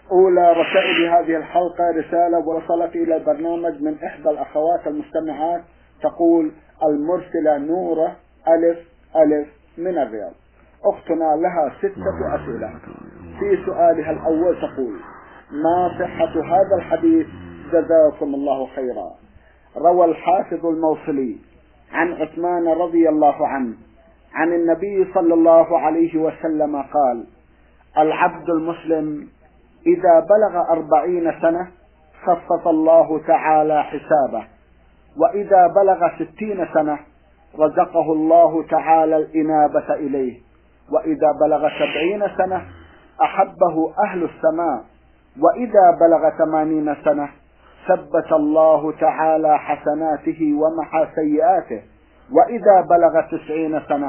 أولى رسائل هذه الحلقة رسالة وصلت إلى البرنامج من إحدى الأخوات المستمعات، تقول المرسلة نورة ألف ألف من الرياض. أختنا لها 6 أسئلة. في سؤالها الأول تقول: ما صحة هذا الحديث؟ جزاكم الله خيرا. روى الحافظ الموصلي عن عثمان رضي الله عنه عن النبي صلى الله عليه وسلم قال: العبد المسلم إذا بلغ 40 سنة خفف الله تعالى حسابه، وإذا بلغ 60 سنة رزقه الله تعالى الإنابة إليه، وإذا بلغ 70 سنة أحبه أهل السماء، وإذا بلغ 80 سنة ثبت الله تعالى حسناته ومحى سيئاته، وإذا بلغ 90 سنة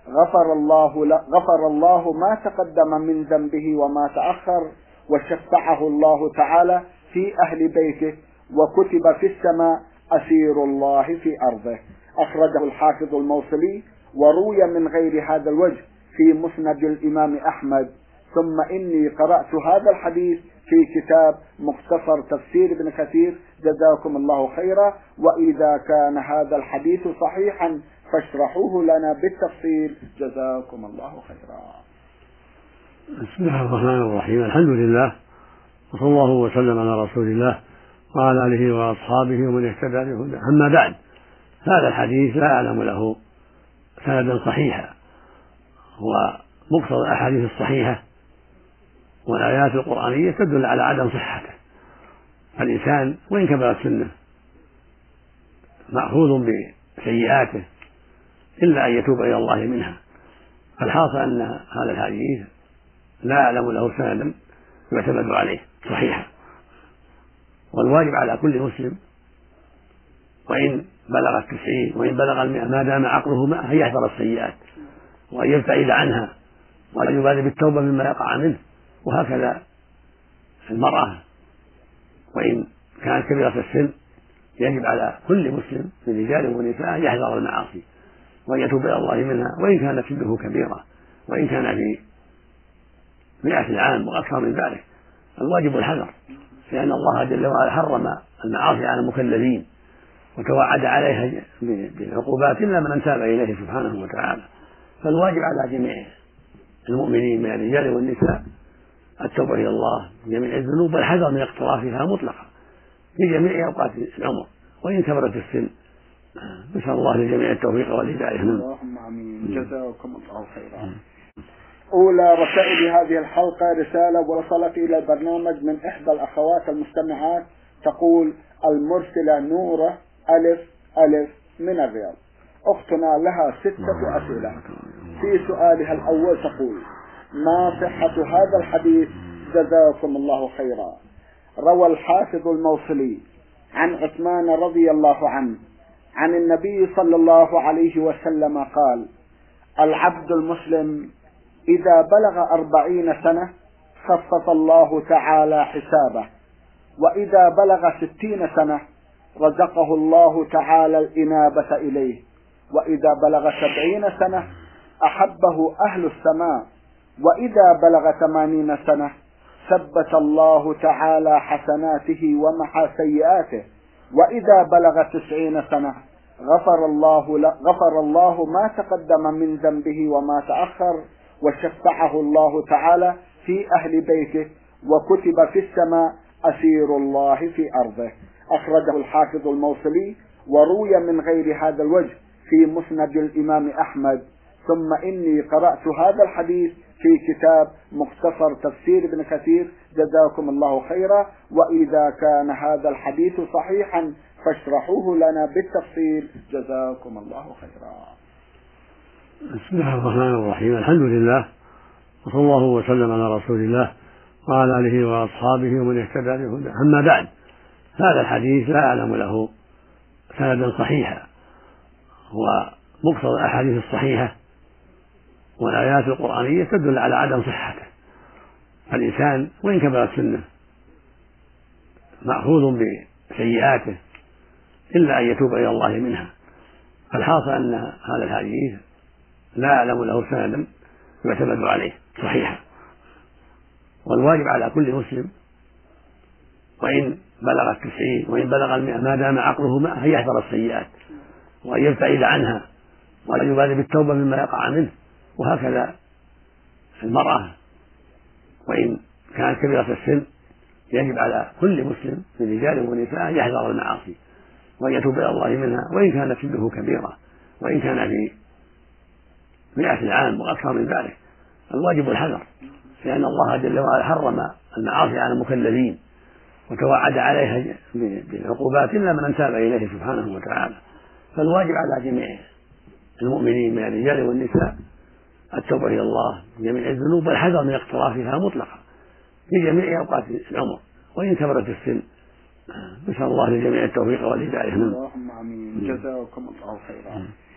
غفر الله ما تقدم من ذنبه وما تأخر، وشفعه الله تعالى في أهل بيته، وكتب في السماء أسير الله في أرضه. أخرجه الحافظ الموصلي، وروي من غير هذا الوجه في مسند الإمام أحمد. ثم إني قرأت هذا الحديث في كتاب مختصر تفسير ابن كثير، جزاكم الله خيرا. وإذا كان هذا الحديث صحيحا فاشرحوه لنا بالتفصيل، جزاكم الله خيرا. بسم الله الرحمن الرحيم. الحمد لله، وصلى الله وسلم على رسول الله وعلى آله وأصحابه ومن اهتدى بهداه. أما بعد، هذا الحديث لا أعلم له سندا صحيحا، ومقتضى الأحاديث الصحيحة والآيات القرآنية تدل على عدم صحته. فالإنسان وإن كبرت سنه مأخوذ بسيئاته إلا أن يتوب إلى الله منها. فالحاصل أن هذا الحديث لا أعلم له سندا يعتمد عليه صحيحا. والواجب على كل مسلم وإن بلغ 90 وإن بلغ 100 ما دام عقله معه أن يحذر السيئات وأن يبتعد عنها وأن يبادر بالتوبة مما يقع منه. وهكذا المرأة وإن كانت كبيرة السن يجب على كل مسلم من رجال ونساء يحذر المعاصي وأن يتوب إلى الله منها، وإن كانت سنه كبيرة، وإن كان في 100 عام وأكثر من ذلك. الواجب الحذر، لأن الله جل وعلا حرم المعاصي على المكلفين وتوعد عليها بالعقوبات إلا من تاب إليه سبحانه وتعالى. فالواجب على جميع المؤمنين من الرجال والنساء التوبة إلى الله من جميع الذنوب والحذر من اقترافها مطلقا في جميع أوقات العمر وإن كبرت السن. نسأل الله لجميع التوفيق والهداية. اللهم آمين. جزاكم الله خيرا. أولى رسائل هذه الحلقة رسالة وصلت إلى البرنامج من إحدى الأخوات المستمعات، تقول المرسلة نورة ألف ألف من الرياض. أختنا لها 6 أسئلة. في سؤالها الأول تقول: ما صحة هذا الحديث؟ جزاكم الله خيرا. روى الحافظ الموصلي عن عثمان رضي الله عنه عن النبي صلى الله عليه وسلم قال: العبد المسلم إذا بلغ 40 سنة خفف الله تعالى حسابه، وإذا بلغ 60 سنة رزقه الله تعالى الإنابة إليه، وإذا بلغ 70 سنة أحبه أهل السماء، وإذا بلغ 80 سنة ثبت الله تعالى حسناته ومحى سيئاته، وإذا بلغ 90 سنة غفر الله ما تقدم من ذنبه وما تأخر، وشفعه الله تعالى في أهل بيته، وكتب في السماء أسير الله في أرضه. أخرجه الحافظ الموصلي، وروي من غير هذا الوجه في مسند الإمام أحمد. ثم إني قرأت هذا الحديث في كتاب مختصر تفسير ابن كثير، جزاكم الله خيرا. وإذا كان هذا الحديث صحيحا فاشرحوه لنا بالتفصيل، جزاكم الله خيرا. بسم الله الرحمن الرحيم. الحمد لله، وصلى الله وسلم على رسول الله وعلى آله وأصحابه ومن اهتدى بهداه. أما بعد، هذا الحديث لا أعلم له سندا صحيحا، ومقتضى الأحاديث الصحيحة والآيات القرآنية تدل على عدم صحته. فالإنسان وإن كبرت سنه مأخوذ بسيئاته إلا أن يتوب إلى الله منها. فالحاصل أن هذا الحديث لا أعلم له سندا يعتمد عليه صحيحا. والواجب على كل مسلم وإن بلغ 90 وإن بلغ 100 ما دام عقله معه يحذر السيئات وأن يبتعد عنها ولا يبالي بالتوبة مما يقع منه. وهكذا المرأة وإن كانت كبيرة السن يجب على كل مسلم من رجال ونساء يحذر المعاصي وأن يتوب إلى الله منها وإن كانت سنه كبيرة وإن كان في 100 عام وأكثر من ذلك. الواجب الحذر، لأن الله جل وعلا حرم المعاصي على المكلفين وتوعد عليها بالعقوبات إلا من تاب إليه سبحانه وتعالى. فالواجب على جميع المؤمنين من الرجال والنساء التوبة إلى الله من جميع الذنوب والحذر من اقترافها مطلقا في جميع أوقات العمر وإن كبرت السن. نسأل الله للجميع التوفيق والهداية. اللهم آمين. جزاكم الله خيرا.